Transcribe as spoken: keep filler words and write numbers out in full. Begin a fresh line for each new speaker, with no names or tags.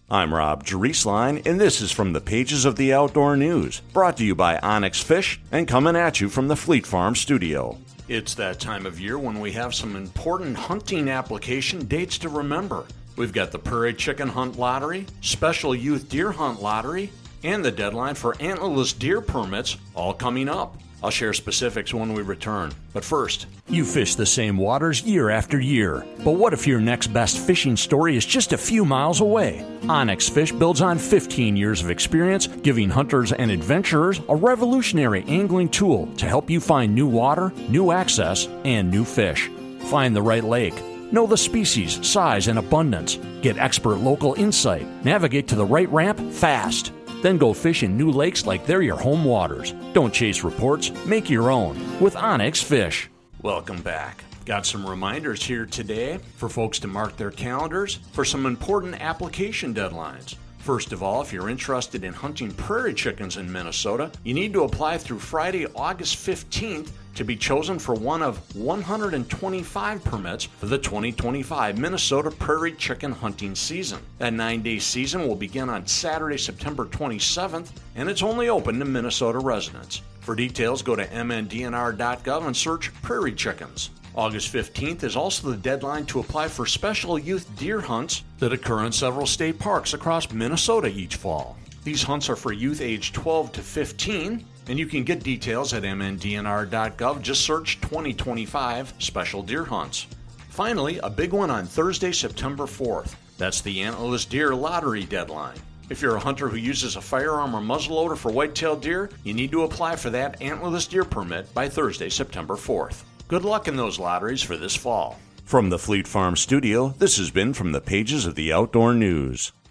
I'm Rob Jerisline, and this is from the pages of the Outdoor News, brought to you by Onyx Fish and coming at you from the Fleet Farm studio. It's that time of year when we have some important hunting application dates to remember. We've got the Prairie Chicken Hunt Lottery, Special Youth Deer Hunt Lottery, and the deadline for antlerless deer permits all coming up. I'll share specifics when we return. But first, you fish the same waters year after year. But what if your next best fishing story is just a few miles away? Onyx Fish builds on fifteen years of experience, giving hunters and adventurers a revolutionary angling tool to help you find new water, new access, and new fish. Find the right lake. Know the species, size, and abundance. Get expert local insight. Navigate to the right ramp fast. Then go fish in new lakes like they're your home waters. Don't chase reports, make your own with Onyx Fish. Welcome back. Got some reminders here today for folks to mark their calendars for some important application deadlines. First of all, if you're interested in hunting prairie chickens in Minnesota, you need to apply through Friday, August fifteenth to be chosen for one of one hundred twenty-five permits for the twenty twenty-five Minnesota prairie chicken hunting season. That nine-day season will begin on Saturday, September twenty-seventh, and it's only open to Minnesota residents. For details, go to m n d n r dot gov and search prairie chickens. August fifteenth is also the deadline to apply for special youth deer hunts that occur in several state parks across Minnesota each fall. These hunts are for youth aged twelve to fifteen, and you can get details at m n d n r dot gov. Just search twenty twenty-five Special Deer Hunts. Finally, a big one on Thursday, September fourth. That's the Antlerless Deer Lottery deadline. If you're a hunter who uses a firearm or muzzleloader for white-tailed deer, you need to apply for that antlerless deer permit by Thursday, September fourth. Good luck in those lotteries for this fall. From the Fleet Farm studio, this has been From the Pages of the Outdoor News.